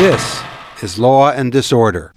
This is Law and Disorder.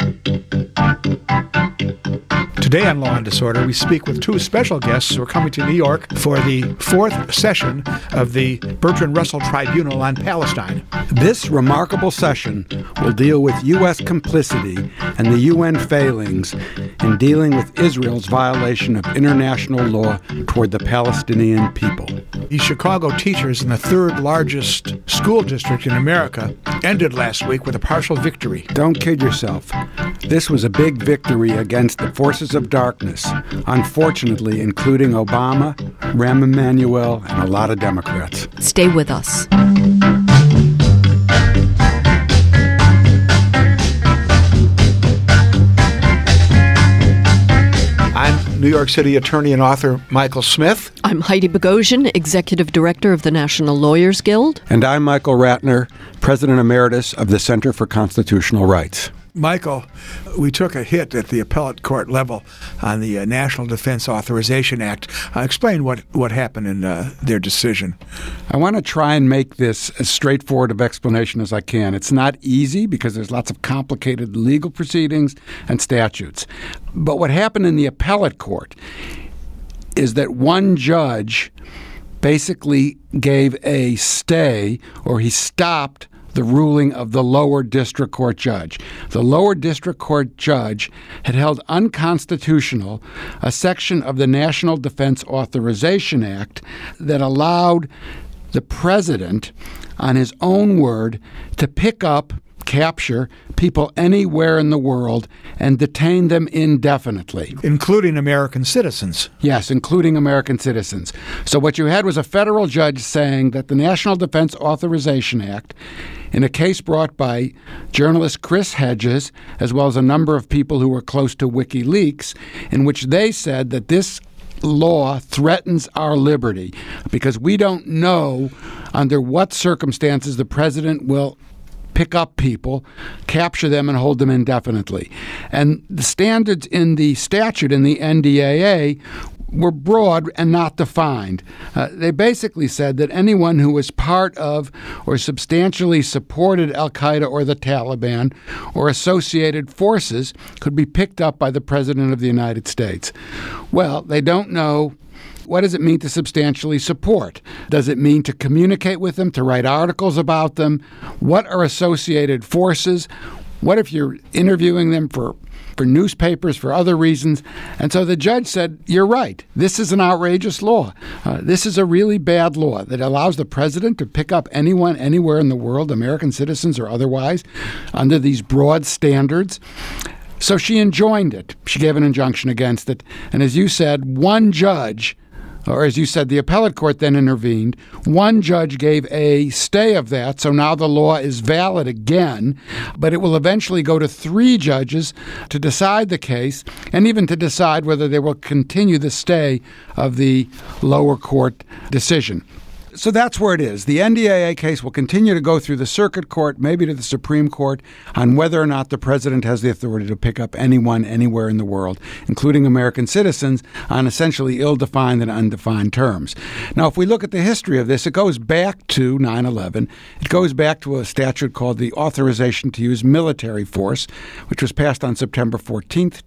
Today on Law and Disorder, we speak with two special guests who are coming to New York for the fourth session of the Bertrand Russell Tribunal on Palestine. This remarkable session will deal with U.S. complicity and the UN failings in dealing with Israel's violation of international law toward the Palestinian people. The Chicago teachers in the third largest school district in America ended last week with a partial victory. Don't kid yourself. This was a big victory against the forces of darkness, unfortunately including Obama, Rahm Emanuel, and a lot of Democrats. Stay with us. I'm New York City attorney and author Michael Smith. I'm Heidi Bogosian, Executive Director of the National Lawyers Guild. And I'm Michael Ratner, President Emeritus of the Center for Constitutional Rights. Michael, we took a hit at the appellate court level on the National Defense Authorization Act. Explain what happened in their decision. I want to try and make this as straightforward of explanation as I can. It's not easy because there's lots of complicated legal proceedings and statutes. But what happened in the appellate court is that one judge basically gave a stay, or he stopped the ruling of the lower district court judge. The lower district court judge had held unconstitutional a section of the National Defense Authorization Act that allowed the president, on his own word, to pick up, capture people anywhere in the world and detain them indefinitely. Including American citizens. Yes, including American citizens. So what you had was a federal judge saying that the National Defense Authorization Act, in a case brought by journalist Chris Hedges, as well as a number of people who were close to WikiLeaks, in which they said that this law threatens our liberty because we don't know under what circumstances the president will pick up people, capture them, and hold them indefinitely. And the standards in the statute, in the NDAA, were broad and not defined. They basically said that anyone who was part of or substantially supported al-Qaeda or the Taliban or associated forces could be picked up by the President of the United States. Well, they don't know. What does it mean to substantially support? Does it mean to communicate with them, to write articles about them? What are associated forces? What if you're interviewing them for newspapers, for other reasons? And so the judge said, you're right. This is an outrageous law. This is a really bad law that allows the president to pick up anyone, anywhere in the world, American citizens or otherwise, under these broad standards. So she enjoined it. She gave an injunction against it. And as you said, one judge, or as you said, the appellate court then intervened. One judge gave a stay of that, so now the law is valid again, but it will eventually go to three judges to decide the case and even to decide whether they will continue the stay of the lower court decision. So that's where it is. The NDAA case will continue to go through the circuit court, maybe to the Supreme Court, on whether or not the president has the authority to pick up anyone anywhere in the world, including American citizens, on essentially ill-defined and undefined terms. Now, if we look at the history of this, it goes back to 9/11. It goes back to a statute called the Authorization to Use Military Force, which was passed on September 14th,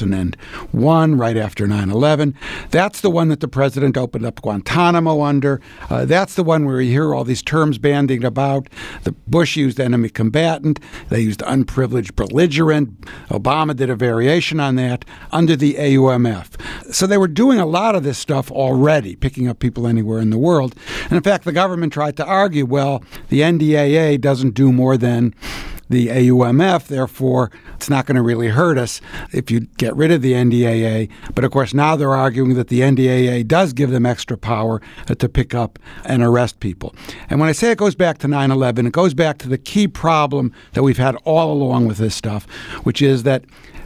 2001, right after 9/11. That's the one that the president opened up Guantanamo under. That's the one where you hear all these terms bandied about. The Bush used enemy combatant. They used unprivileged belligerent. Obama did a variation on that under the AUMF. So they were doing a lot of this stuff already, picking up people anywhere in the world. And in fact, the government tried to argue, well, the NDAA doesn't do more than the AUMF, therefore it's not going to really hurt us if you get rid of the NDAA. But of course now they're arguing that the NDAA does give them extra power to pick up and arrest people. And when I say it goes back to 9/11, it goes back to the key problem that we've had all along with this stuff, which is that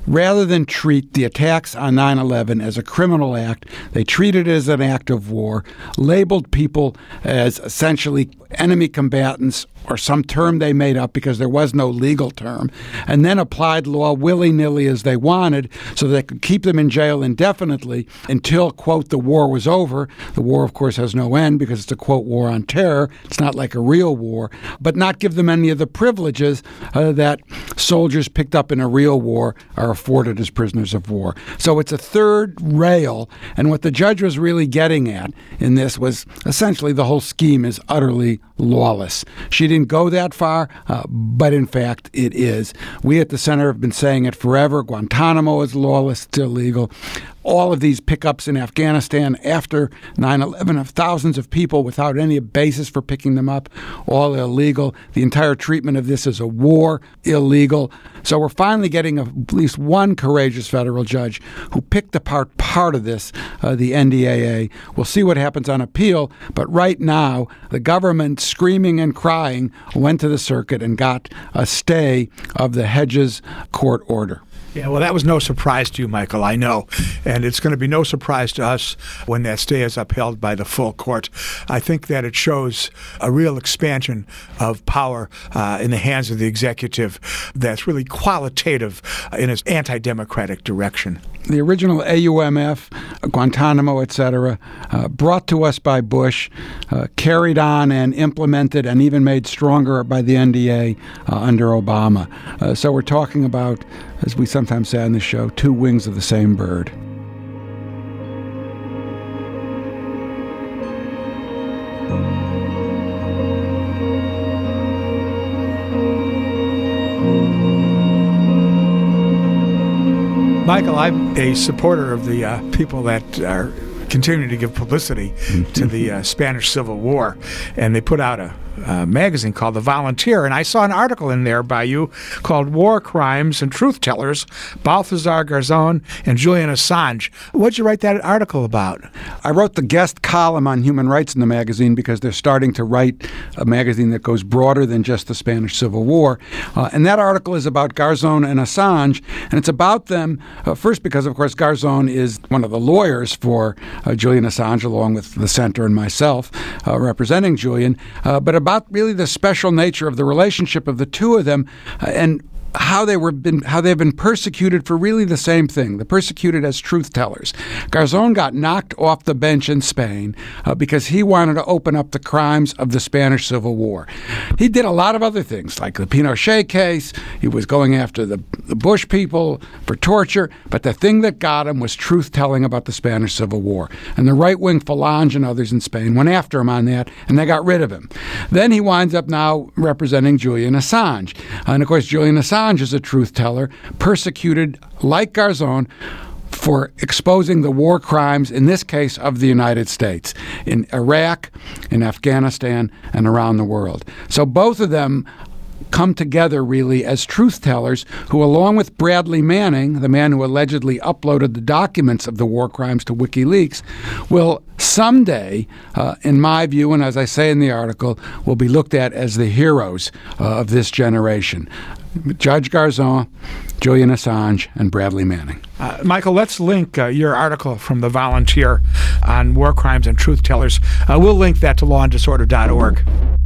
rather than treat the attacks on 9/11 as a criminal act, they treated it as an act of war, labeled people as essentially enemy combatants or some term they made up because there was no legal term, and then applied law willy-nilly as they wanted so they could keep them in jail indefinitely until, quote, the war was over. The war, of course, has no end because it's a, quote, war on terror. It's not like a real war, but not give them any of the privileges that soldiers picked up in a real war are afforded as prisoners of war. So it's a third rail, and what the judge was really getting at in this was essentially the whole scheme is utterly lawless. She didn't go that far, but in fact it is. We at the Center have been saying it forever. Guantanamo is lawless, it's illegal. All of these pickups in Afghanistan after 9/11 of thousands of people without any basis for picking them up, all illegal. The entire treatment of this as a war, illegal. So we're finally getting at least one courageous federal judge who picked apart part of this, the NDAA. We'll see what happens on appeal, but right now the government, screaming and crying, went to the circuit and got a stay of the Hedges court order. Yeah, well, that was no surprise to you, Michael, I know. And it's going to be no surprise to us when that stay is upheld by the full court. I think that it shows a real expansion of power in the hands of the executive that's really qualitative in its anti-democratic direction. The original AUMF, Guantanamo, etc., brought to us by Bush, carried on and implemented and even made stronger by the NDA under Obama. So we're talking about, as we sometimes say on the show, two wings of the same bird. Michael, I'm a supporter of the people that are continuing to give publicity to the Spanish Civil War, and they put out a magazine called The Volunteer, and I saw an article in there by you called War Crimes and Truth Tellers, Balthazar Garzón and Julian Assange. What'd you write that article about? I wrote the guest column on human rights in the magazine because they're starting to write a magazine that goes broader than just the Spanish Civil War. And that article is about Garzón and Assange, and it's about them, first because, of course, Garzón is one of the lawyers for Julian Assange, along with the Center and myself representing Julian, but about really the special nature of the relationship of the two of them and how they've been persecuted for really the same thing. They're persecuted as truth tellers. Garzón got knocked off the bench in Spain because he wanted to open up the crimes of the Spanish Civil War. He did a lot of other things, like the Pinochet case. He was going after the Bush people for torture, but the thing that got him was truth-telling about the Spanish Civil War. And the right-wing Falange and others in Spain went after him on that, and they got rid of him. Then he winds up now representing Julian Assange. And, of course, Julian Assange is a truth teller, persecuted like Garzón for exposing the war crimes, in this case, of the United States, in Iraq, in Afghanistan, and around the world. So both of them come together really as truth tellers who, along with Bradley Manning, the man who allegedly uploaded the documents of the war crimes to WikiLeaks, will someday, in my view, and as I say in the article, will be looked at as the heroes of this generation. Judge Garzón, Julian Assange, and Bradley Manning. Michael, let's link your article from The Volunteer on war crimes and truth tellers. We'll link that to lawanddisorder.org.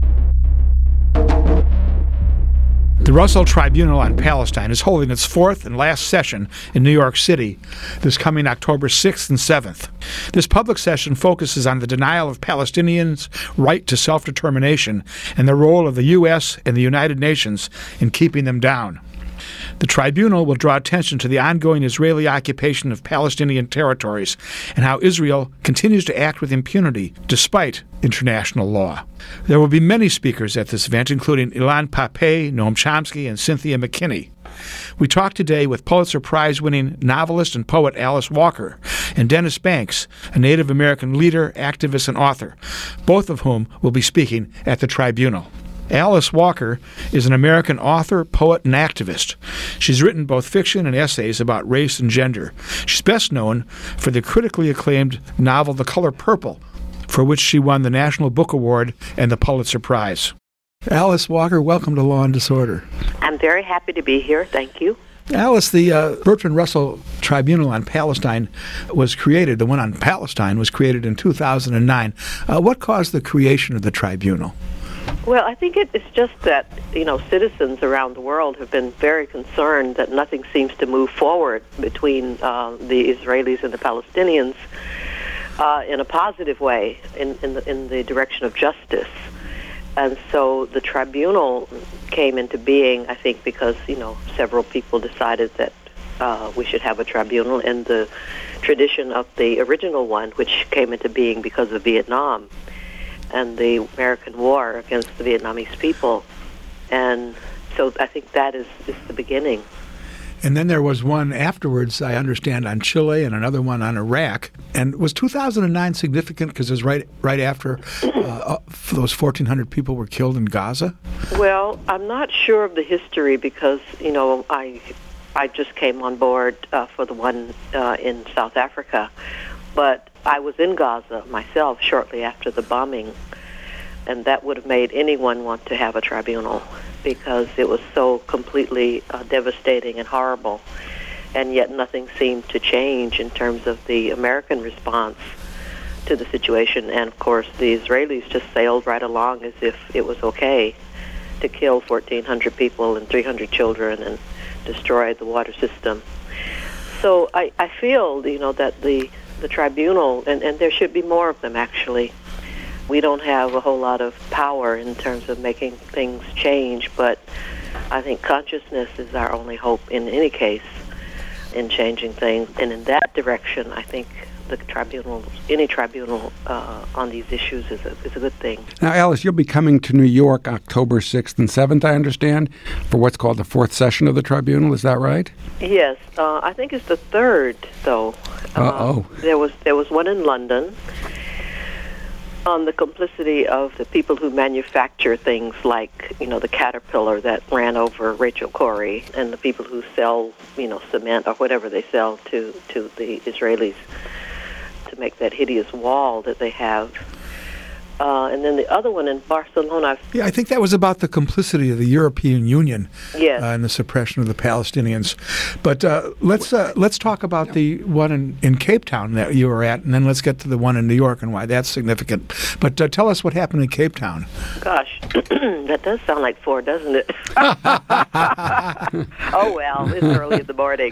The Russell Tribunal on Palestine is holding its fourth and last session in New York City this coming October 6th and 7th. This public session focuses on the denial of Palestinians' right to self-determination and the role of the U.S. and the United Nations in keeping them down. The tribunal will draw attention to the ongoing Israeli occupation of Palestinian territories and how Israel continues to act with impunity despite international law. There will be many speakers at this event, including Ilan Pappé, Noam Chomsky, and Cynthia McKinney. We talked today with Pulitzer Prize-winning novelist and poet Alice Walker and Dennis Banks, a Native American leader, activist, and author, both of whom will be speaking at the tribunal. Alice Walker is an American author, poet, and activist. She's written both fiction and essays about race and gender. She's best known for the critically acclaimed novel The Color Purple, for which she won the National Book Award and the Pulitzer Prize. Alice Walker, welcome to Law and Disorder. I'm very happy to be here. Thank you. Alice, the Bertrand Russell Tribunal on Palestine was created, the one on Palestine was created in 2009. What caused the creation of the tribunal? Well, I think it's just that, citizens around the world have been very concerned that nothing seems to move forward between the Israelis and the Palestinians in a positive way, in the direction of justice. And so the tribunal came into being, I think, because, several people decided that we should have a tribunal in the tradition of the original one, which came into being because of Vietnam and the American war against the Vietnamese people. And so I think that is the beginning. And then there was one afterwards, I understand, on Chile and another one on Iraq. And was 2009 significant because it was right after those 1,400 people were killed in Gaza? Well, I'm not sure of the history because, I just came on board for the one in South Africa. But I was in Gaza myself shortly after the bombing, and that would have made anyone want to have a tribunal because it was so completely devastating and horrible, and yet nothing seemed to change in terms of the American response to the situation. And, of course, the Israelis just sailed right along as if it was okay to kill 1,400 people and 300 children and destroy the water system. So I feel, that the tribunal, and there should be more of them, actually. We don't have a whole lot of power in terms of making things change, but I think consciousness is our only hope in any case in changing things. And in that direction, I think any tribunal on these issues is a good thing. Now, Alice, you'll be coming to New York October 6th and 7th, I understand, for what's called the fourth session of the tribunal. Is that right? Yes. I think it's the third, though. There was one in London on the complicity of the people who manufacture things like, the Caterpillar that ran over Rachel Corrie, and the people who sell, cement or whatever they sell to the Israelis to make that hideous wall that they have. And then the other one in Barcelona. Yeah, I think that was about the complicity of the European Union in the suppression of the Palestinians. But let's talk about the one in Cape Town that you were at, and then let's get to the one in New York and why that's significant. But tell us what happened in Cape Town. Gosh, that does sound like 4, doesn't it? Oh, well, it's early in the morning.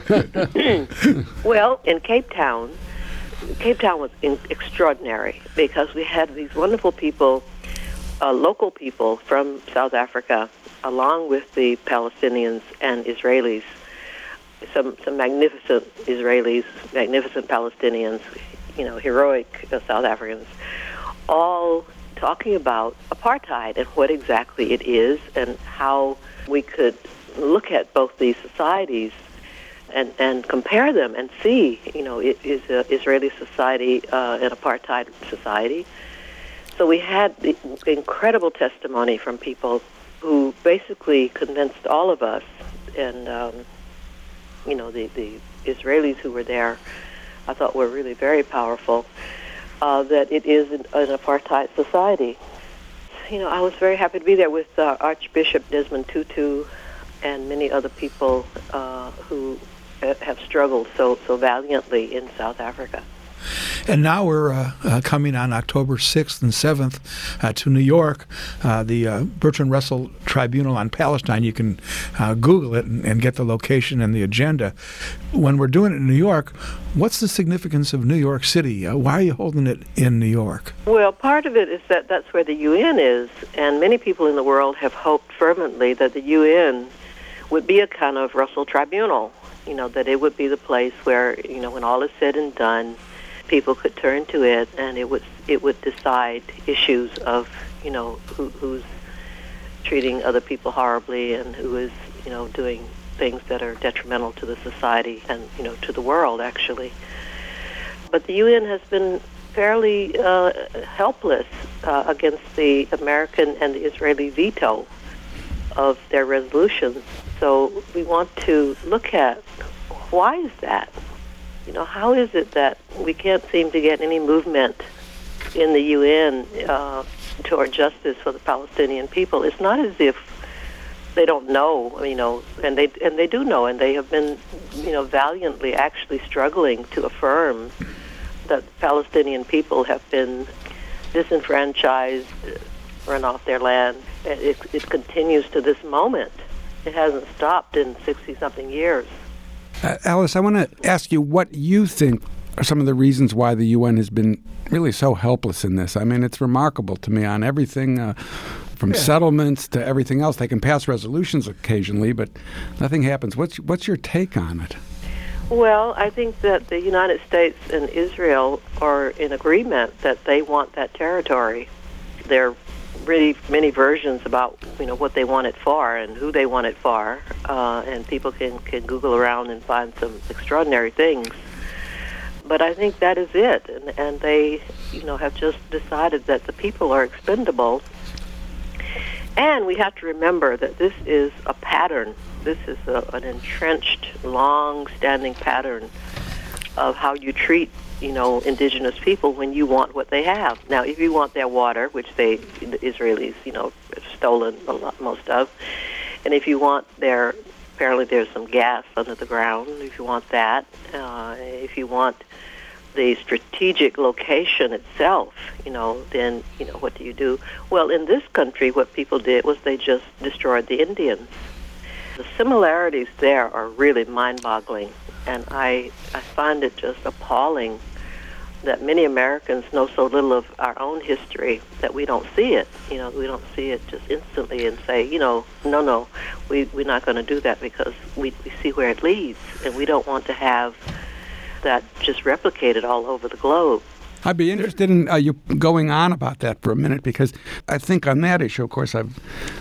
Well, in Cape Town was extraordinary because we had these wonderful people, local people from South Africa, along with the Palestinians and Israelis, some magnificent Israelis, magnificent Palestinians, heroic South Africans, all talking about apartheid and what exactly it is and how we could look at both these societies and compare them and see, is Israeli society an apartheid society? So we had the incredible testimony from people who basically convinced all of us, and the Israelis who were there, I thought were really very powerful, that it is an apartheid society. I was very happy to be there with Archbishop Desmond Tutu and many other people who have struggled so valiantly in South Africa. And now we're coming on October 6th and 7th to New York, the Bertrand Russell Tribunal on Palestine. You can Google it and get the location and the agenda. When we're doing it in New York, what's the significance of New York City? Why are you holding it in New York? Well, part of it is that that's where the UN is, and many people in the world have hoped fervently that the UN would be a kind of Russell Tribunal, that it would be the place where, when all is said and done, people could turn to it and it would decide issues of, who's treating other people horribly and who is, doing things that are detrimental to the society and, to the world, actually. But the UN has been fairly helpless against the American and the Israeli veto of their resolutions. So we want to look at why is that? How is it that we can't seem to get any movement in the UN toward justice for the Palestinian people? It's not as if they don't know, and they do know, and they have been, valiantly actually struggling to affirm that Palestinian people have been disenfranchised, run off their land. It continues to this moment. It hasn't stopped in 60-something years. Alice, I want to ask you what you think are some of the reasons why the UN has been really so helpless in this. I mean, it's remarkable to me on everything from settlements to everything else. They can pass resolutions occasionally, but nothing happens. What's your take on it? Well, I think that the United States and Israel are in agreement that they want that territory. There are really many versions about what they want it for and who they want it for, and people can Google around and find some extraordinary things. But I think that is it, and they have just decided that the people are expendable. And we have to remember that this is a pattern. This is an entrenched, long-standing pattern of how you treat, indigenous people when you want what they have. Now, if you want their water, which the Israelis, have stolen most of, and if you want apparently there's some gas under the ground, if you want that, if you want the strategic location itself, then, what do you do? Well, in this country, what people did was they just destroyed the Indians. The similarities there are really mind-boggling, and I find it just appalling that many Americans know so little of our own history that we don't see it. We don't see it just instantly and say, no, we're not going to do that because we see where it leads, and we don't want to have that just replicated all over the globe. I'd be interested in you going on about that for a minute, because I think on that issue, of course, I've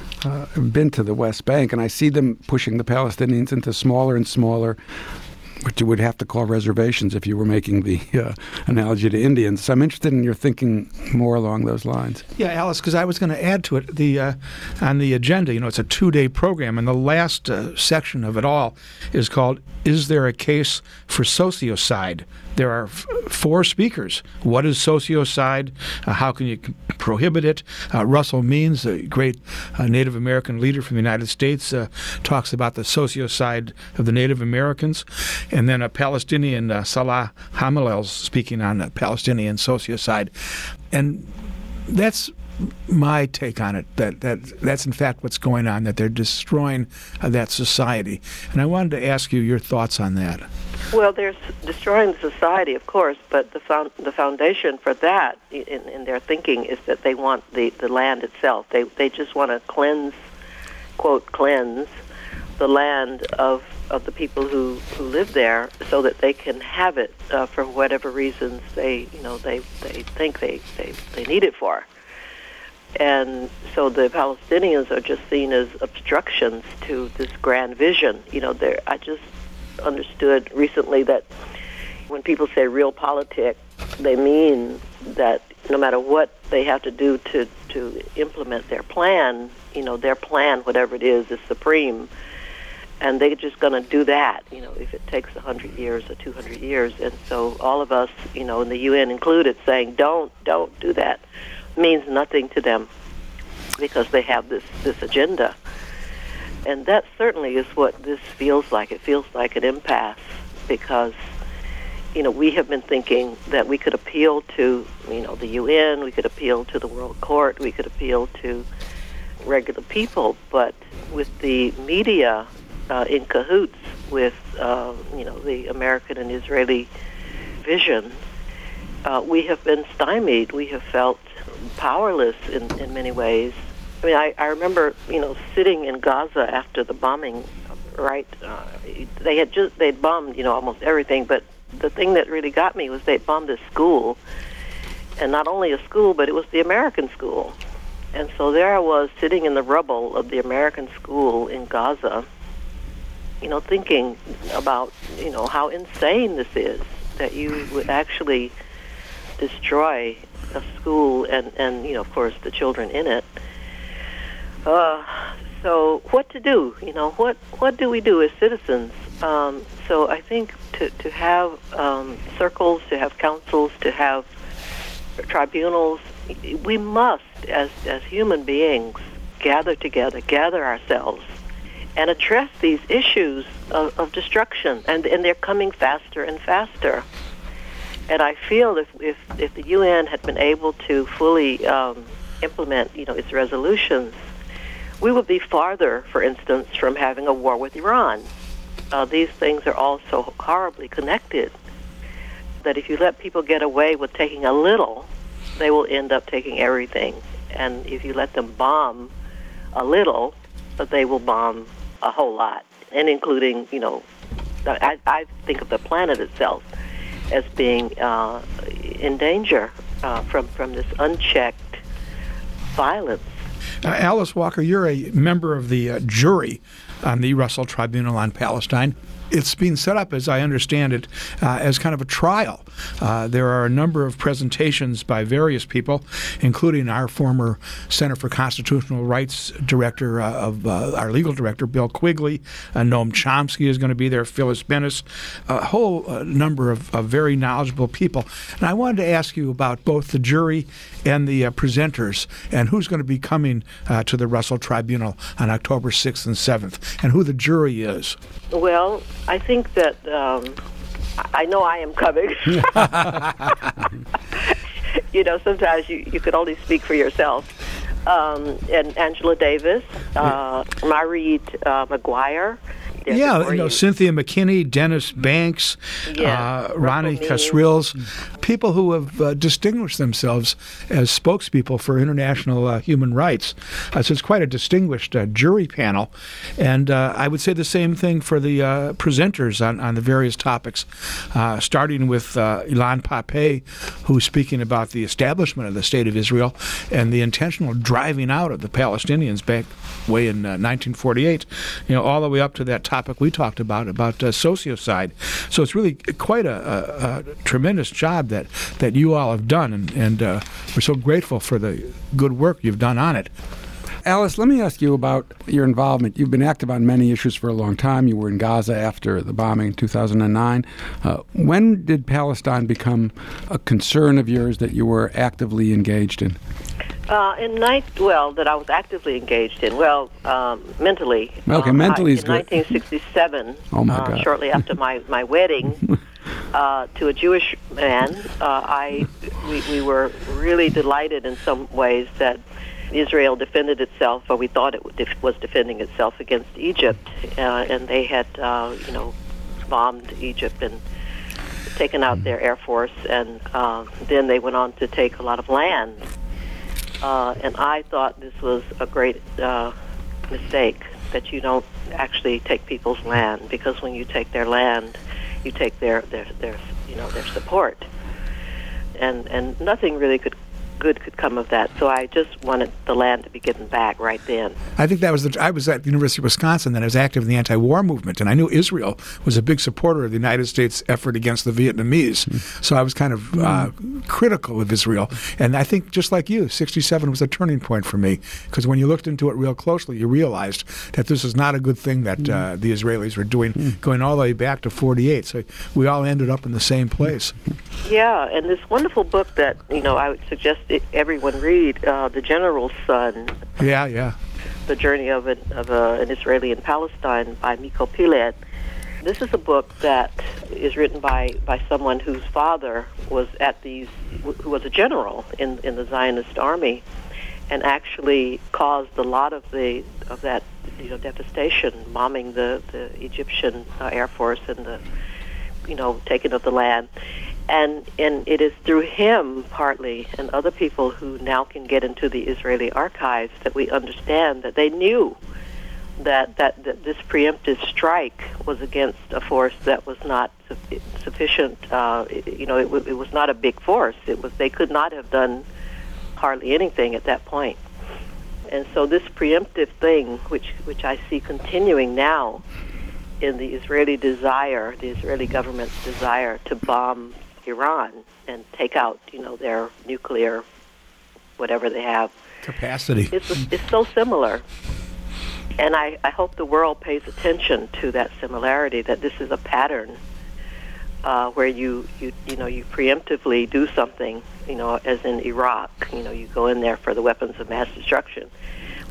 been to the West Bank, and I see them pushing the Palestinians into smaller and smaller, what you would have to call reservations if you were making the analogy to Indians. So I'm interested in your thinking more along those lines. Yeah, Alice, because I was going to add to it, on the agenda, it's a 2-day program, and the last section of it all is called, Is There a Case for Sociocide? There are 4 speakers. What is sociocide? How can you prohibit it? Russell Means, a great Native American leader from the United States, talks about the sociocide of the Native Americans. And then a Palestinian, Salah Hamelel's speaking on Palestinian sociocide. And that's my take on it, that's in fact what's going on, that they're destroying that society. And I wanted to ask you your thoughts on that. Well, they're destroying the society, of course, but the foundation for that in their thinking is that they want the land itself. They just want to cleanse, quote, cleanse the land of the people who live there so that they can have it for whatever reasons they think they need it for. And so the Palestinians are just seen as obstructions to this grand vision. I just understood recently that when people say real politics, they mean that no matter what they have to do to implement their plan, their plan, whatever it is supreme. And they're just going to do that, if it takes 100 years or 200 years. And so all of us, in the UN included, saying, don't do that, means nothing to them because they have this agenda. And that certainly is what this feels like. It feels like an impasse because, we have been thinking that we could appeal to, the UN, we could appeal to the World Court, we could appeal to regular people, but with the media in cahoots with, the American and Israeli vision, we have been stymied. We have felt powerless in many ways. I mean, I remember, sitting in Gaza after the bombing, right? They'd bombed, almost everything, but the thing that really got me was they bombed this school, and not only a school, but it was the American school. And so there I was sitting in the rubble of the American school in Gaza, thinking about, how insane this is, that you would actually destroy a school and of course, the children in it. So what to do? What do we do as citizens? So I think to have circles, to have councils, to have tribunals, we must, as human beings, gather together, gather ourselves, and address these issues of destruction, and they're coming faster and faster. And I feel if the UN had been able to fully implement, its resolutions, we would be farther, for instance, from having a war with Iran. These things are all so horribly connected that if you let people get away with taking a little, they will end up taking everything. And if you let them bomb a little, they will bomb a whole lot, and including, I think of the planet itself as being in danger from this unchecked violence. Alice Walker, you're a member of the jury on the Russell Tribunal on Palestine. It's being set up, as I understand it, as kind of a trial. There are a number of presentations by various people, including our former Center for Constitutional Rights director, our legal director, Bill Quigley. Noam Chomsky is going to be there, Phyllis Bennis, a whole number of very knowledgeable people. And I wanted to ask you about both the jury and the presenters, and who's going to be coming to the Russell Tribunal on October 6th and 7th, and who the jury is. Well, I think that I know I am coming. Sometimes you could only speak for yourself. And Angela Davis, Mareed McGuire. Cynthia McKinney, Dennis Banks, Ronnie Casrills, people who have distinguished themselves as spokespeople for international human rights. So it's quite a distinguished jury panel. And I would say the same thing for the presenters on the various topics, starting with Ilan Pappé, who's speaking about the establishment of the State of Israel and the intentional driving out of the Palestinians back way in 1948, all the way up to that topic we talked about sociocide. So it's really quite a tremendous job that you all have done, and we're so grateful for the good work you've done on it. Alice, let me ask you about your involvement. You've been active on many issues for a long time. You were in Gaza after the bombing in 2009. When did Palestine become a concern of yours that you were actively engaged in? That I was actively engaged in. Mentally. Okay, mentally is good. In 1967, shortly after my wedding to a Jewish man, we were really delighted in some ways that Israel defended itself, or we thought it was defending itself against Egypt, and they had, bombed Egypt and taken out their air force, and then they went on to take a lot of land. And I thought this was a great mistake, that you don't actually take people's land, because when you take their land, you take their support, and nothing really good could come of that. So I just wanted the land to be given back right then. I think that was I was at the University of Wisconsin, and I was active in the anti-war movement, and I knew Israel was a big supporter of the United States effort against the Vietnamese. So I was kind of critical of Israel. And I think, just like you, 67 was a turning point for me, because when you looked into it real closely, you realized that this is not a good thing that the Israelis were doing, going all the way back to 48. So we all ended up in the same place. Yeah, and this wonderful book that, I would suggest everyone read, The General's Son. Yeah. The Journey of an Israeli in Palestine by Miko Pilet. This is a book that is written by someone whose father was who was a general in the Zionist army, and actually caused a lot of that devastation, bombing the Egyptian Air Force and the taking of the land. And it is through him, partly, and other people who now can get into the Israeli archives, that we understand that they knew that this preemptive strike was against a force that was not sufficient. It was not a big force. They could not have done hardly anything at that point. And so this preemptive thing, which I see continuing now in the Israeli government's desire to bomb Iran and take out, their nuclear, whatever they have, capacity. It's so similar. And I hope the world pays attention to that similarity, that this is a pattern where you preemptively do something, as in Iraq, you go in there for the weapons of mass destruction.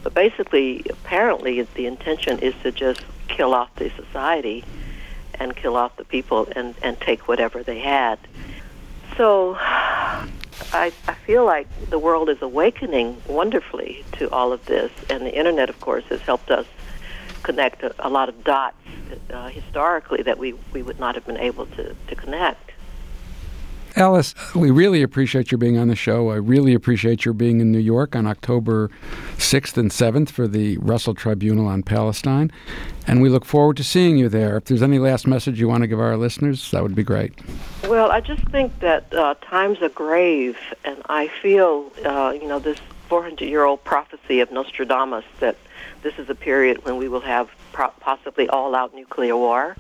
But basically, apparently, the intention is to just kill off the society and kill off the people and take whatever they had. So I feel like the world is awakening wonderfully to all of this, and the Internet, of course, has helped us connect a lot of dots historically that we would not have been able to connect. Alice, we really appreciate your being on the show. I really appreciate your being in New York on October 6th and 7th for the Russell Tribunal on Palestine. And we look forward to seeing you there. If there's any last message you want to give our listeners, that would be great. Well, I just think that times are grave, and I feel, this 400-year-old prophecy of Nostradamus that this is a period when we will have possibly all-out nuclear war.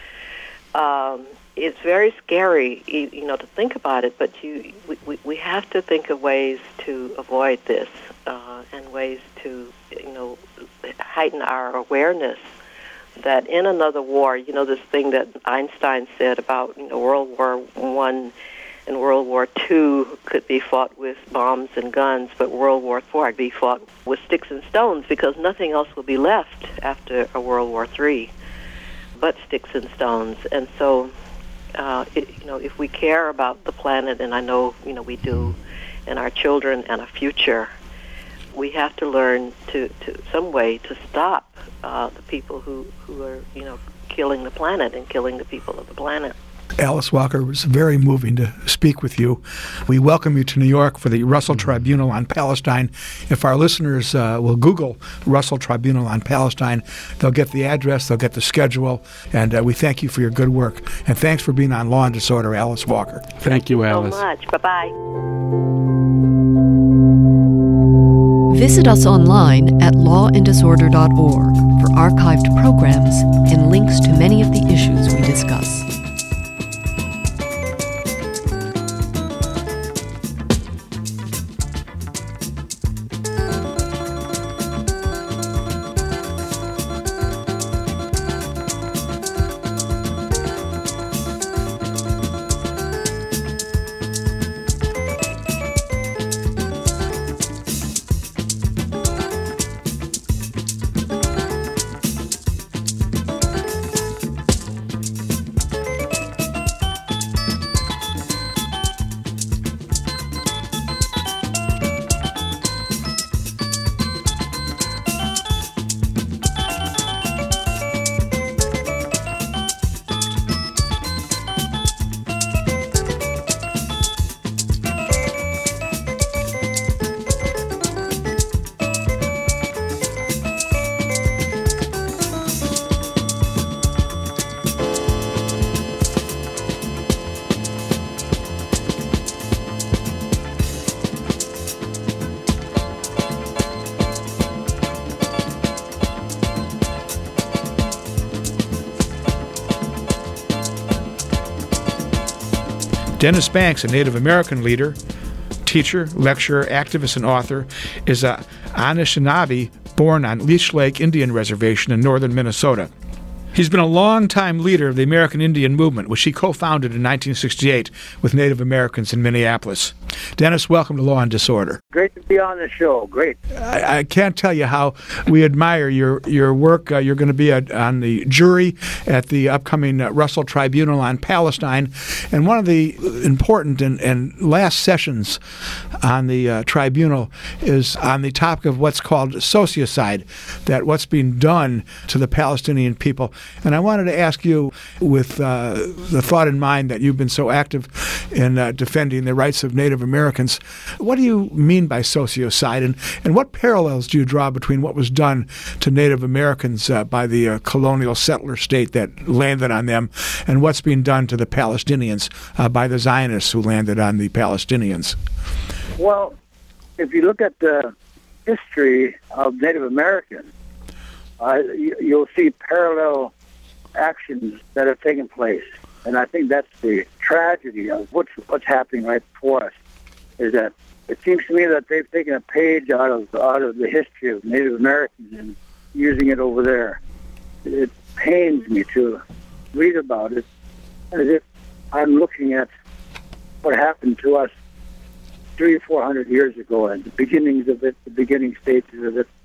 It's very scary, to think about it, but we have to think of ways to avoid this and ways to, heighten our awareness that in another war, this thing that Einstein said about World War I and World War II could be fought with bombs and guns, but World War IV could be fought with sticks and stones because nothing else will be left after a World War III but sticks and stones. And so, if we care about the planet, and I know, we do, and our children and our future, we have to learn to some way to stop the people who are, killing the planet and killing the people of the planet. Alice Walker, it was very moving to speak with you. We welcome you to New York for the Russell Tribunal on Palestine. If our listeners will Google Russell Tribunal on Palestine, they'll get the address, they'll get the schedule, and we thank you for your good work. And thanks for being on Law and Disorder, Alice Walker. Thank you, Alice. So much. Bye-bye. Visit us online at lawanddisorder.org for archived programs and links to many of the issues we discuss. Dennis Banks, a Native American leader, teacher, lecturer, activist, and author, is a Anishinaabe born on Leech Lake Indian Reservation in northern Minnesota. He's been a long-time leader of the American Indian Movement, which he co-founded in 1968 with Native Americans in Minneapolis. Dennis, welcome to Law and Disorder. Great to be on the show. Great. I can't tell you how we admire your work. You're going to be on the jury at the upcoming Russell Tribunal on Palestine. And one of the important and last sessions on the tribunal is on the topic of what's called sociocide, that what's being done to the Palestinian people. And I wanted to ask you, with the thought in mind that you've been so active in defending the rights of Native Americans, what do you mean by sociocide, and what parallels do you draw between what was done to Native Americans by the colonial settler state that landed on them and what's being done to the Palestinians by the Zionists who landed on the Palestinians? Well, if you look at the history of Native Americans, you'll see parallel actions that have taken place. And I think that's the tragedy of what's happening right before us, is that it seems to me that they've taken a page out of the history of Native Americans and using it over there. It pains me to read about it as if I'm looking at what happened to us 300 or 400 years ago and the beginnings of it, the beginning stages of it.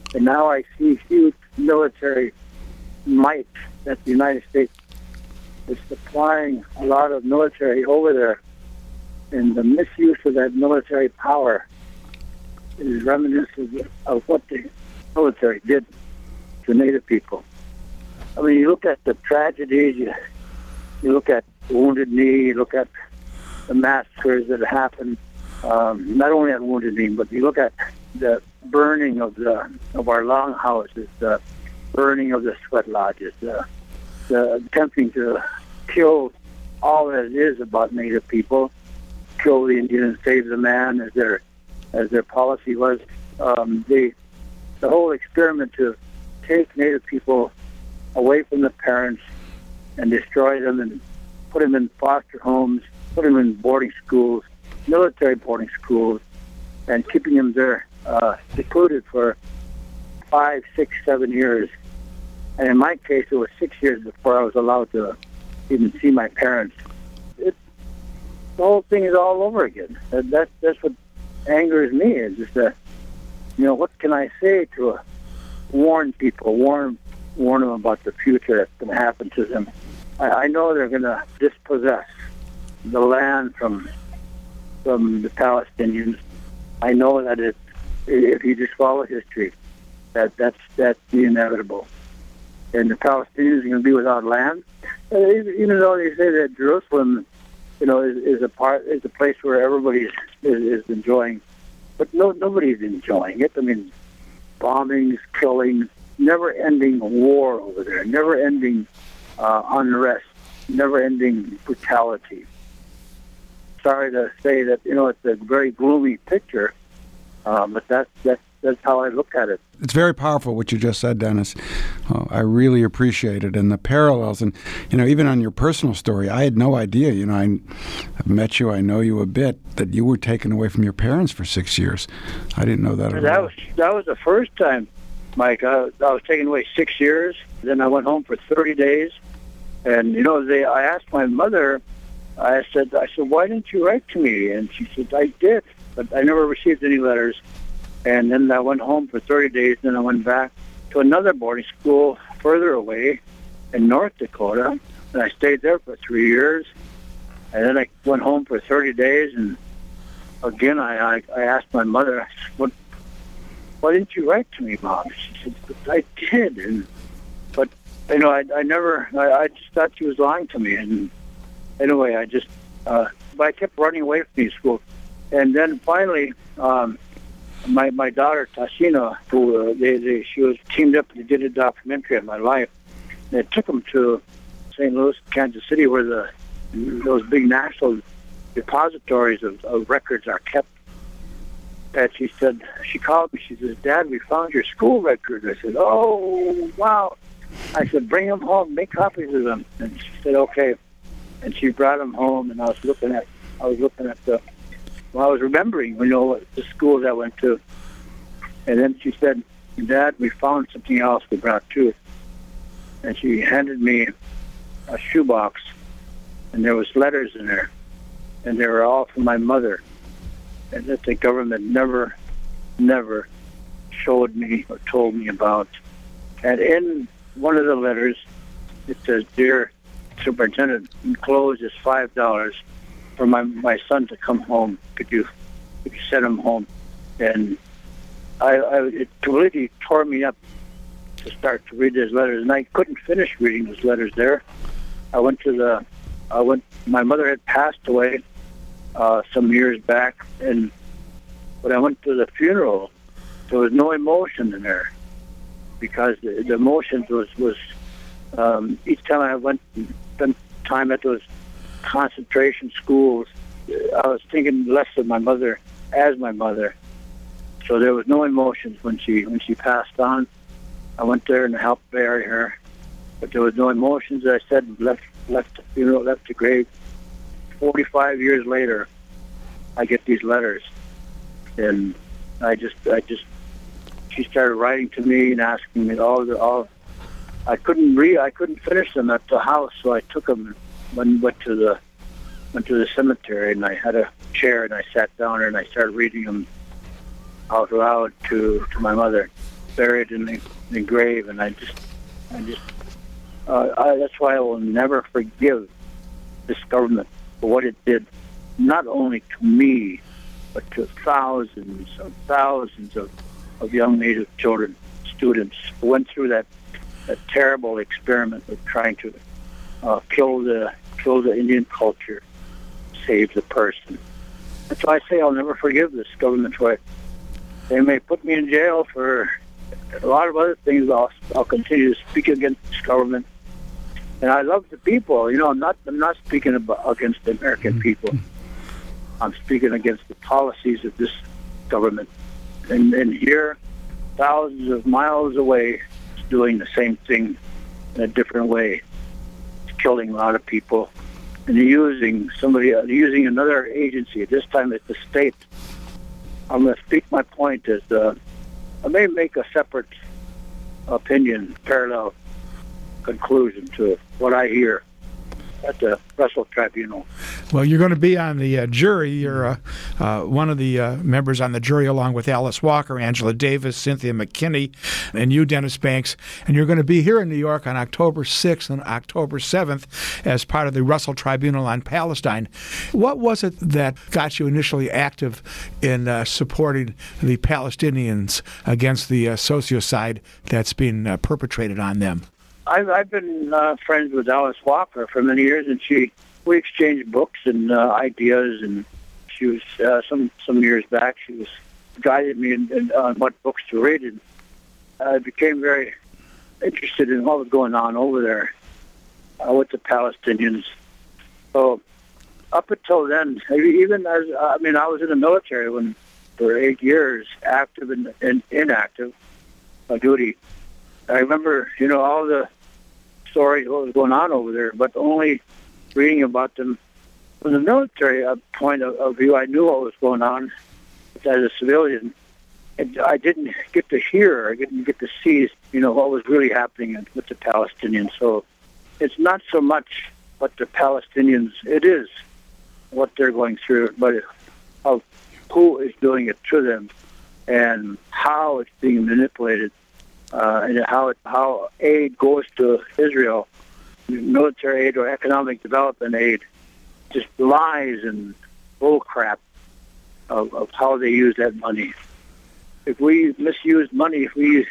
And now I see huge military might that the United States is supplying a lot of military over there. And the misuse of that military power is reminiscent of what the military did to Native people. I mean, you look at the tragedies, you look at Wounded Knee, you look at the massacres that happened, not only at Wounded Knee, but you look at the burning of our longhouses, the burning of the sweat lodges, the attempting to kill all that it is about Native people, kill the Indian and save the man, as their policy was. The whole experiment to take Native people away from the parents and destroy them and put them in foster homes, put them in boarding schools, military boarding schools, and keeping them there secluded for 5, 6, 7 years. And in my case, it was 6 years before I was allowed to even see my parents. The whole thing is all over again. That's what angers me, is just that, what can I say to warn people, warn them about the future that's going to happen to them. I know they're going to dispossess the land from the Palestinians. I know that if you just follow history, that's the inevitable. And the Palestinians are going to be without land. Even though they say that Jerusalem, is a place where everybody is enjoying, but nobody's enjoying it. I mean, bombings, killings, never-ending war over there, never-ending unrest, never-ending brutality. Sorry to say that it's a very gloomy picture, but that's how I look at it. It's very powerful what you just said, Dennis. I really appreciate it, and the parallels. And even on your personal story, I had no idea. I've met you, I know you a bit, that you were taken away from your parents for 6 years. I didn't know that at all. That was the first time, Mike. I was taken away 6 years. Then I went home for 30 days, and I asked my mother. I said, why didn't you write to me? And she said, I did, but I never received any letters. And then I went home for 30 days. Then I went back to another boarding school further away in North Dakota. And I stayed there for 3 years. And then I went home for 30 days. And again, I asked my mother, why didn't you write to me, Mom? She said, I did. But I just thought she was lying to me. And anyway, I kept running away from these schools. And then finally, my daughter Tashina, who she was teamed up, they did a documentary on my life. They took them to St. Louis, Kansas City, where those big national depositories of records are kept. And she called me. She says, "Dad, we found your school records." I said, "Oh, wow." I said, "Bring them home, make copies of them." And she said, "Okay." And she brought them home, and I was remembering, the schools I went to. And then she said, "Dad, we found something else we brought too." And she handed me a shoebox, and there was letters in there, and they were all from my mother, and that the government never showed me or told me about. And in one of the letters, it says, "Dear Superintendent, enclosed is $5 for my son to come home. Could you send him home?" And it completely tore me up to start to read those letters, and I couldn't finish reading those letters there. My mother had passed away some years back, and when I went to the funeral, there was no emotion in there, because the emotion was each time I went and spent time at those concentration schools, I was thinking less of my mother as my mother. So there was no emotions when she passed on. I went there and helped bury her, but there was no emotions. I said, left the funeral, left the grave. 45 years later, I get these letters, and she started writing to me and asking me all. I couldn't finish them at the house, so I took them and went to the cemetery, and I had a chair, and I sat down and I started reading them out loud to my mother. buried in the grave, and that's why I will never forgive this government for what it did, not only to me, but to thousands of young Native children, students who went through that terrible experiment of trying to kill the Indian culture, save the person. That's why I say I'll never forgive this government for it. They may put me in jail for a lot of other things. I'll continue to speak against this government. And I love the people. I'm not speaking against the American people. I'm speaking against the policies of this government. And here, thousands of miles away, it's doing the same thing in a different way. It's killing a lot of people. And they're using another agency. This time it's the state. I'm going to speak my point as I may make a separate opinion, parallel conclusion to what I hear at the Russell Tribunal. Well, you're going to be on the jury. You're one of the members on the jury, along with Alice Walker, Angela Davis, Cynthia McKinney, and you, Dennis Banks. And you're going to be here in New York on October 6th and October 7th as part of the Russell Tribunal on Palestine. What was it that got you initially active in supporting the Palestinians against the sociocide that's being perpetrated on them? I've been friends with Alice Walker for many years, and we exchanged books and ideas. And she was some years back. She was guided me on what books to read, and I became very interested in what was going on over there with the Palestinians. So up until then, even as I was in the military for 8 years, active and inactive duty. I remember, all the stories, what was going on over there, but only reading about them from the military point of view. I knew what was going on as a civilian. And I didn't get to hear, I didn't get to see, what was really happening with the Palestinians. So it's not so much what the Palestinians, it is what they're going through, but of who is doing it to them and how it's being manipulated. And how aid goes to Israel, military aid or economic development aid, just lies and bullcrap of how they use that money. If we misused money, if we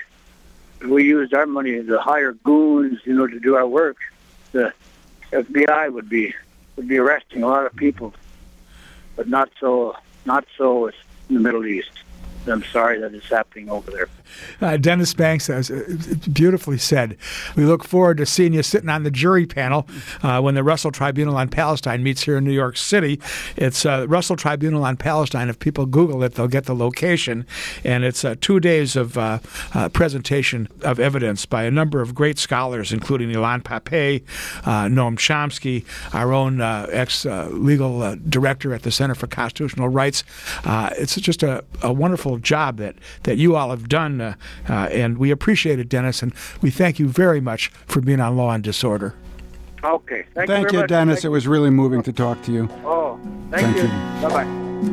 used our money to hire goons, to do our work, the FBI would be arresting a lot of people, but not so in the Middle East. I'm sorry that it's happening over there. Dennis Banks has beautifully said. We look forward to seeing you sitting on the jury panel when the Russell Tribunal on Palestine meets here in New York City. It's Russell Tribunal on Palestine. If people Google it, they'll get the location. And it's 2 days of presentation of evidence by a number of great scholars, including Ilan Pappé, Noam Chomsky, our own ex-legal director at the Center for Constitutional Rights. It's just a wonderful job that you all have done, and we appreciate it, Dennis, and we thank you very much for being on Law and Disorder. Okay. Thank you very much. Dennis. It was really moving to talk to you. Oh, thank you. Bye-bye.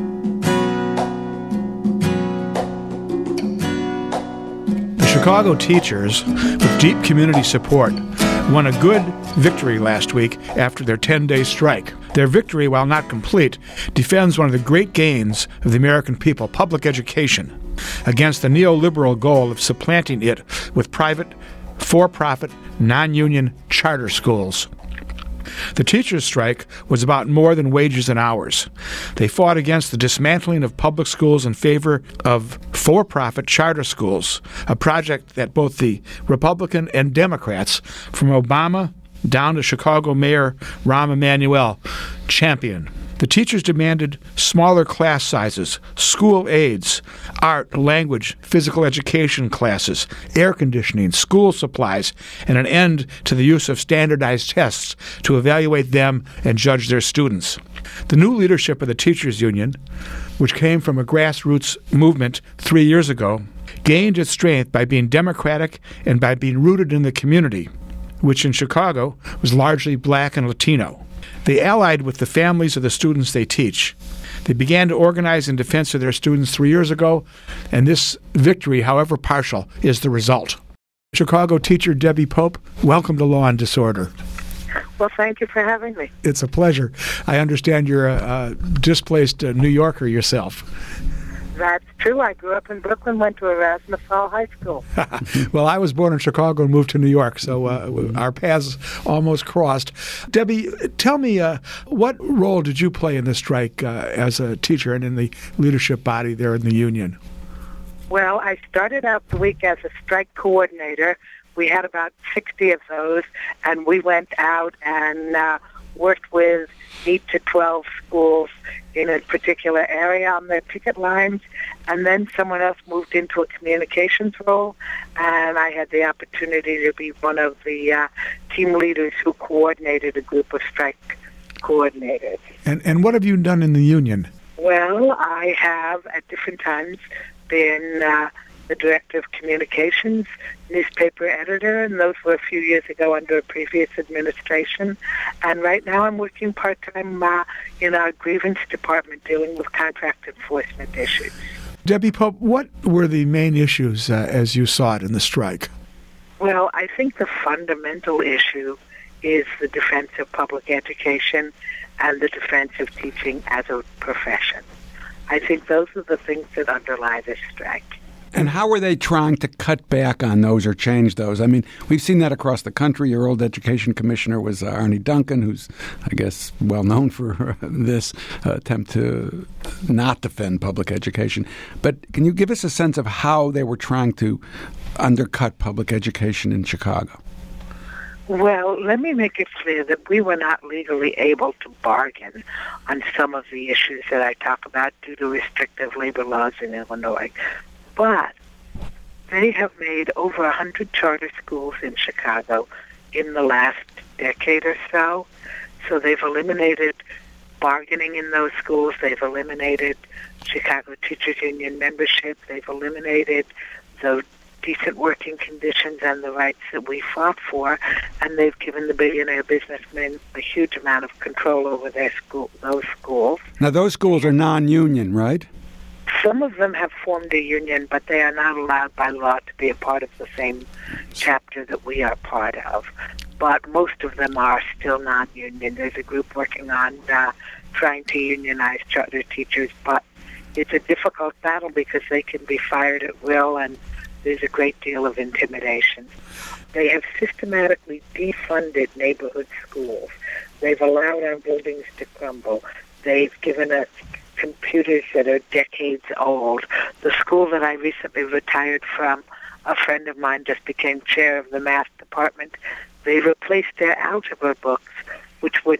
The Chicago teachers, with deep community support, won a good victory last week after their 10-day strike. Their victory, while not complete, defends one of the great gains of the American people, public education, against the neoliberal goal of supplanting it with private, for-profit, non-union charter schools. The teachers' strike was about more than wages and hours. They fought against the dismantling of public schools in favor of for-profit charter schools, a project that both the Republican and Democrats, from Obama down to Chicago Mayor Rahm Emanuel, championed. The teachers demanded smaller class sizes, school aids, art, language, physical education classes, air conditioning, school supplies, and an end to the use of standardized tests to evaluate them and judge their students. The new leadership of the teachers' union, which came from a grassroots movement 3 years ago, gained its strength by being democratic and by being rooted in the community, which in Chicago was largely black and Latino. They allied with the families of the students they teach. They began to organize in defense of their students 3 years ago, and this victory, however partial, is the result. Chicago teacher Debbie Pope, welcome to Law and Disorder. Well, thank you for having me. It's a pleasure. I understand you're a displaced New Yorker yourself. That's true. I grew up in Brooklyn, went to Erasmus Hall High School. Well, I was born in Chicago and moved to New York, so our paths almost crossed. Debbie, tell me, what role did you play in the strike as a teacher and in the leadership body there in the union? Well, I started out the week as a strike coordinator. We had about 60 of those, and we went out and worked with 8 to 12 schools in a particular area on their picket lines, and then someone else moved into a communications role, and I had the opportunity to be one of the team leaders who coordinated a group of strike coordinators. And what have you done in the union? Well, I have at different times been the director of communications, newspaper editor, and those were a few years ago under a previous administration. And right now I'm working part-time in our grievance department dealing with contract enforcement issues. Debbie Pope, what were the main issues as you saw it in the strike? Well, I think the fundamental issue is the defense of public education and the defense of teaching as a profession. I think those are the things that underlie this strike. And how are they trying to cut back on those or change those? I mean, we've seen that across the country. Your old education commissioner was Arnie Duncan, who's, I guess, well known for this attempt to not defend public education. But can you give us a sense of how they were trying to undercut public education in Chicago? Well, let me make it clear that we were not legally able to bargain on some of the issues that I talk about due to restrictive labor laws in Illinois. But they have made over 100 charter schools in Chicago in the last decade or so. So they've eliminated bargaining in those schools. They've eliminated Chicago Teachers Union membership. They've eliminated the decent working conditions and the rights that we fought for. And they've given the billionaire businessmen a huge amount of control over those schools. Now, those schools are non-union, right? Some of them have formed a union, but they are not allowed by law to be a part of the same chapter that we are part of. But most of them are still non-union. There's a group working on trying to unionize charter teachers, but it's a difficult battle because they can be fired at will, and there's a great deal of intimidation. They have systematically defunded neighborhood schools. They've allowed our buildings to crumble. They've given us computers that are decades old. The school that I recently retired from, a friend of mine just became chair of the math department. They replaced their algebra books, which were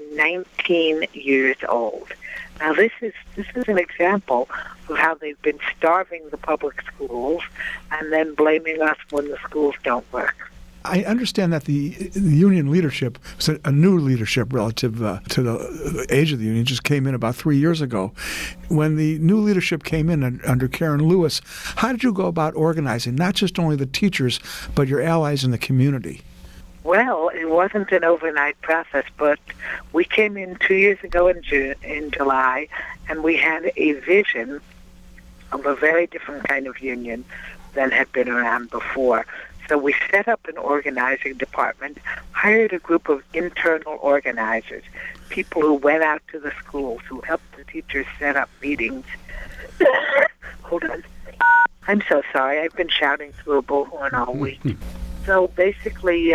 19 years old. Now, this is an example of how they've been starving the public schools and then blaming us when the schools don't work. I understand that the union leadership, a new leadership relative to the age of the union, just came in about 3 years ago. When the new leadership came in under Karen Lewis, how did you go about organizing not just only the teachers, but your allies in the community? Well, it wasn't an overnight process, but we came in 2 years ago in July, and we had a vision of a very different kind of union than had been around before. So we set up an organizing department, hired a group of internal organizers, people who went out to the schools, who helped the teachers set up meetings. Hold on. I'm so sorry. I've been shouting through a bullhorn all week. So basically,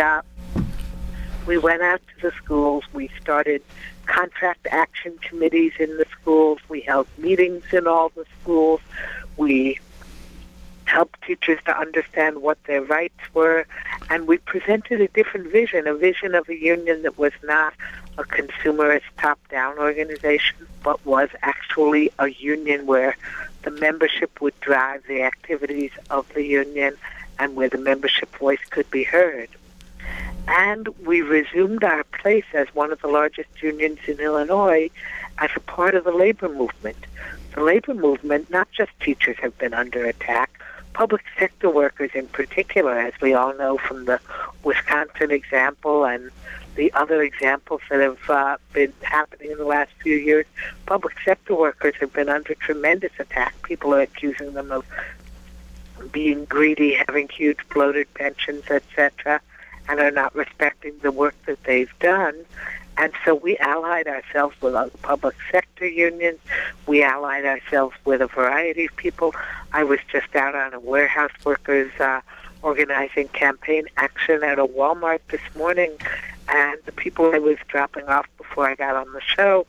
we went out to the schools. We started contract action committees in the schools. We held meetings in all the schools. We helped teachers to understand what their rights were, and we presented a different vision, a vision of a union that was not a consumerist top-down organization, but was actually a union where the membership would drive the activities of the union and where the membership voice could be heard. And we resumed our place as one of the largest unions in Illinois as a part of the labor movement. The labor movement, not just teachers have been under attack, public sector workers in particular, as we all know from the Wisconsin example and the other examples that have been happening in the last few years, public sector workers have been under tremendous attack. People are accusing them of being greedy, having huge bloated pensions, etc., and are not respecting the work that they've done. And so we allied ourselves with other public sector unions. We allied ourselves with a variety of people. I was just out on a warehouse workers organizing campaign action at a Walmart this morning, and the people I was dropping off before I got on the show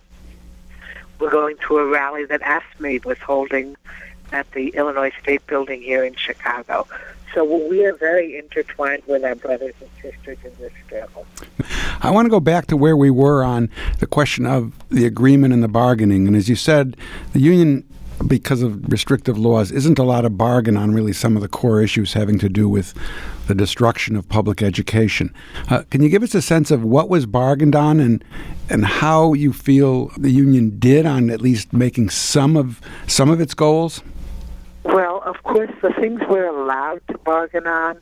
were going to a rally that AFSCME was holding at the Illinois State Building here in Chicago. So we are very intertwined with our brothers and sisters in this struggle. I want to go back to where we were on the question of the agreement and the bargaining. And as you said, the union, because of restrictive laws, isn't a lot of bargain on really some of the core issues having to do with the destruction of public education. Can you give us a sense of what was bargained on and how you feel the union did on at least making some of its goals? Well, of course, the things we're allowed to bargain on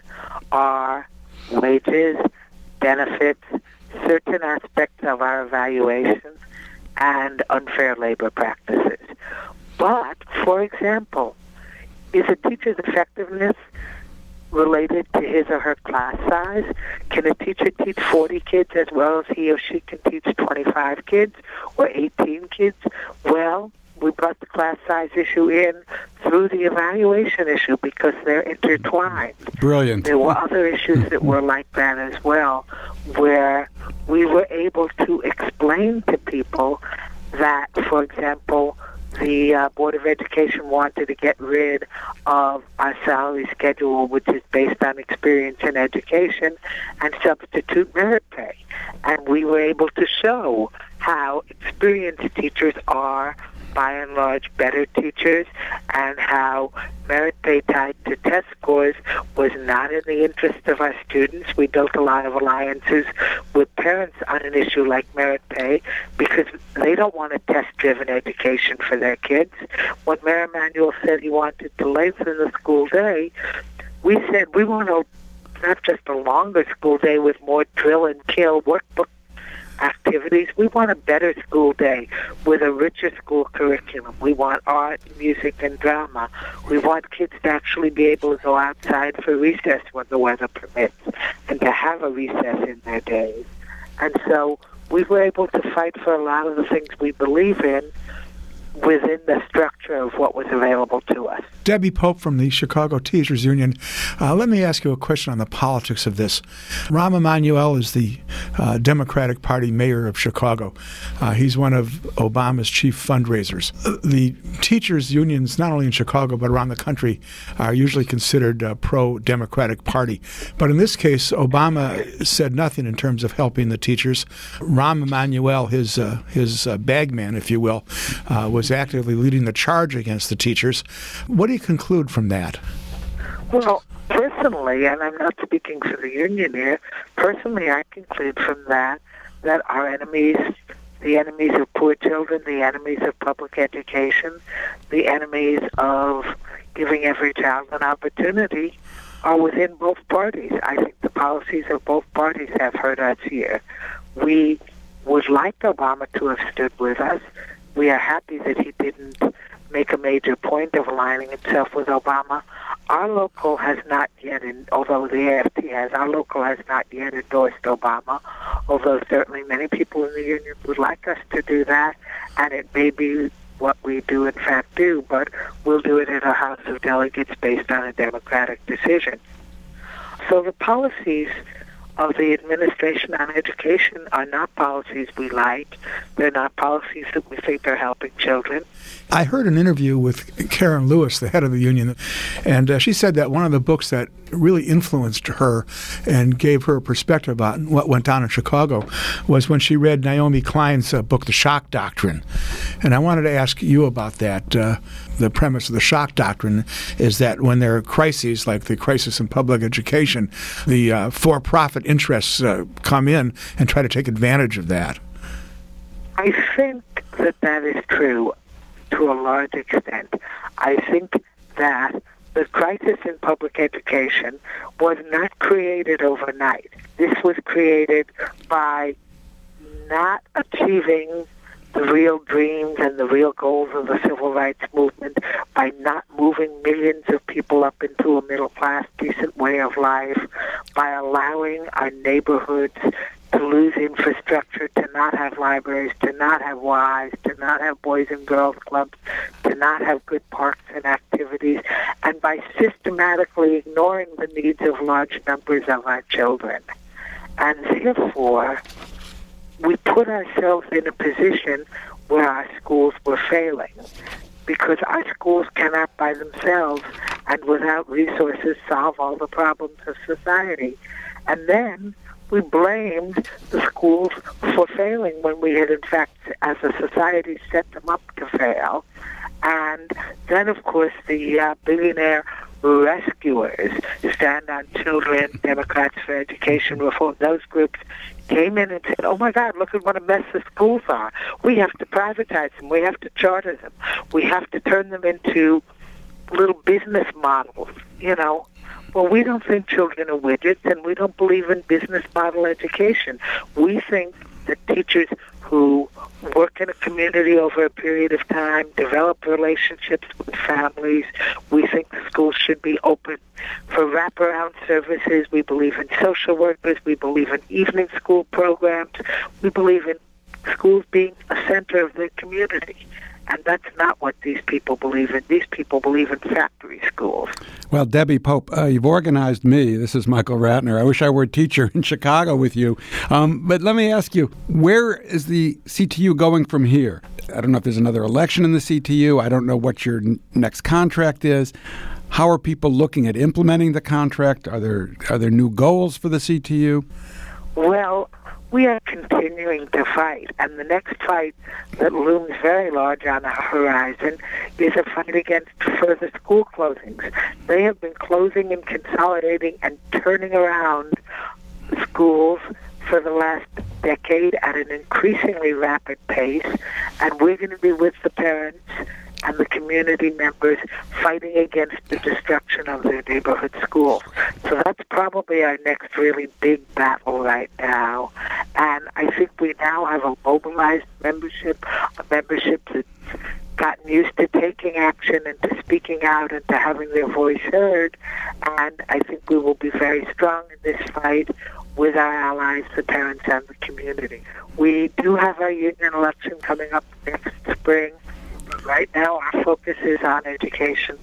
are wages, benefits, certain aspects of our evaluations, and unfair labor practices. But, for example, is a teacher's effectiveness related to his or her class size? Can a teacher teach 40 kids as well as he or she can teach 25 kids or 18 kids? Well, we brought the class size issue in through the evaluation issue because they're intertwined. Brilliant. There were other issues that were like that as well, where we were able to explain to people that, for example, the Board of Education wanted to get rid of our salary schedule, which is based on experience in education, and substitute merit pay. And we were able to show how experienced teachers are, by and large, better teachers, and how merit pay tied to test scores was not in the interest of our students. We built a lot of alliances with parents on an issue like merit pay because they don't want a test-driven education for their kids. When Mayor Emanuel said he wanted to lengthen the school day, we said we want not just a longer school day with more drill and kill workbook activities. We want a better school day with a richer school curriculum. We want art, music, and drama. We want kids to actually be able to go outside for recess when the weather permits and to have a recess in their days. And so we were able to fight for a lot of the things we believe in within the structure of what was available to us. Debbie Pope from the Chicago Teachers Union. Let me ask you a question on the politics of this. Rahm Emanuel is the Democratic Party mayor of Chicago. He's one of Obama's chief fundraisers. The teachers' unions, not only in Chicago but around the country, are usually considered a pro-Democratic party. But in this case, Obama said nothing in terms of helping the teachers. Rahm Emanuel, his bagman, if you will, was actively leading the charge against the teachers. What do you conclude from that? Well, personally, and I'm not speaking for the union here, personally I conclude from that our enemies, the enemies of poor children, the enemies of public education, the enemies of giving every child an opportunity are within both parties. I think the policies of both parties have hurt us here. We would like Obama to have stood with us. We are happy that he didn't make a major point of aligning himself with Obama. Our local has not yet, although the AFT has, our local has not yet endorsed Obama, although certainly many people in the union would like us to do that, and it may be what we do in fact do, but we'll do it in a House of Delegates based on a Democratic decision. So the policies of the administration on education are not policies we like. They're not policies that we think are helping children. I heard an interview with Karen Lewis, the head of the union, and she said that one of the books that really influenced her and gave her a perspective on what went on in Chicago was when she read Naomi Klein's book, The Shock Doctrine. And I wanted to ask you about that. The premise of the shock doctrine is that when there are crises, like the crisis in public education, the for-profit interests come in and try to take advantage of that. I think that is true to a large extent. I think that the crisis in public education was not created overnight. This was created by not achieving the real dreams and the real goals of the civil rights movement, by not moving millions of people up into a middle-class, decent way of life, by allowing our neighborhoods to lose infrastructure, to not have libraries, to not have Ys, to not have boys and girls clubs, to not have good parks and activities, and by systematically ignoring the needs of large numbers of our children. And therefore, we put ourselves in a position where our schools were failing, because our schools cannot by themselves and without resources solve all the problems of society. And then we blamed the schools for failing when we had, in fact, as a society, set them up to fail. And then, of course, the billionaire rescuers, Stand on Children, Democrats for Education Reform, those groups came in and said, oh my God, look at what a mess the schools are. We have to privatize them. We have to charter them. We have to turn them into little business models, you know. Well, we don't think children are widgets, and we don't believe in business model education. We think that teachers who work in a community over a period of time, develop relationships with families. We think the schools should be open for wraparound services. We believe in social workers. We believe in evening school programs. We believe in schools being a center of the community. And that's not what these people believe in. These people believe in factory schools. Well, Debbie Pope, you've organized me. This is Michael Ratner. I wish I were a teacher in Chicago with you. But let me ask you, where is the CTU going from here? I don't know if there's another election in the CTU. I don't know what your next contract is. How are people looking at implementing the contract? Are there new goals for the CTU? Well, we are continuing to fight, and the next fight that looms very large on our horizon is a fight against further school closings. They have been closing and consolidating and turning around schools for the last decade at an increasingly rapid pace, and we're going to be with the parents and the community members fighting against the destruction of their neighborhood schools. So that's probably our next really big battle right now. And I think we now have a mobilized membership, a membership that's gotten used to taking action and to speaking out and to having their voice heard. And I think we will be very strong in this fight with our allies, the parents and the community. We do have our union election coming up next spring. Right now, our focus is on education.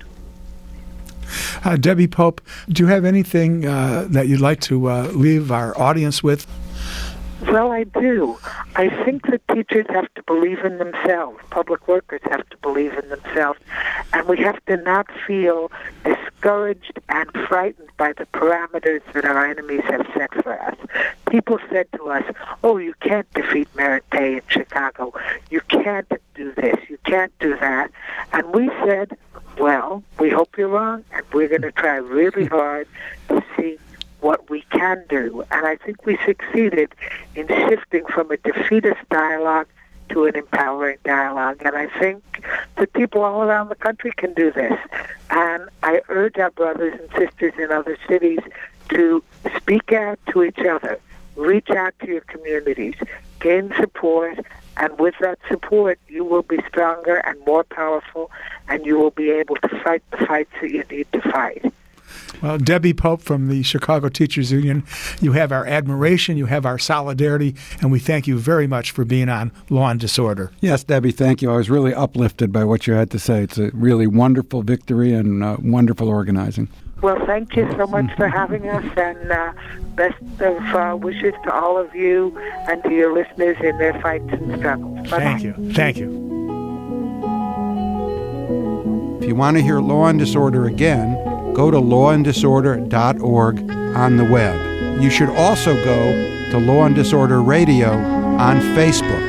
Debbie Pope, do you have anything that you'd like to leave our audience with? Well, I do. I think that teachers have to believe in themselves. Public workers have to believe in themselves. And we have to not feel discouraged and frightened by the parameters that our enemies have set for us. People said to us, oh, you can't defeat merit pay in Chicago. You can't do this. You can't do that. And we said, well, we hope you're wrong, and we're going to try really hard to see what we can do. And I think we succeeded in shifting from a defeatist dialogue to an empowering dialogue. And I think that people all around the country can do this. And I urge our brothers and sisters in other cities to speak out to each other, reach out to your communities, gain support, and with that support, you will be stronger and more powerful, and you will be able to fight the fights that you need to fight. Well, Debbie Pope from the Chicago Teachers Union, you have our admiration, you have our solidarity, and we thank you very much for being on Law and Disorder. Yes, Debbie, thank you. I was really uplifted by what you had to say. It's a really wonderful victory and wonderful organizing. Well, thank you so much for having us, and best of wishes to all of you and to your listeners in their fights and struggles. Bye-bye. Thank you. Thank you. If you want to hear Law and Disorder again, go to lawanddisorder.org on the web. You should also go to Law and Disorder Radio on Facebook.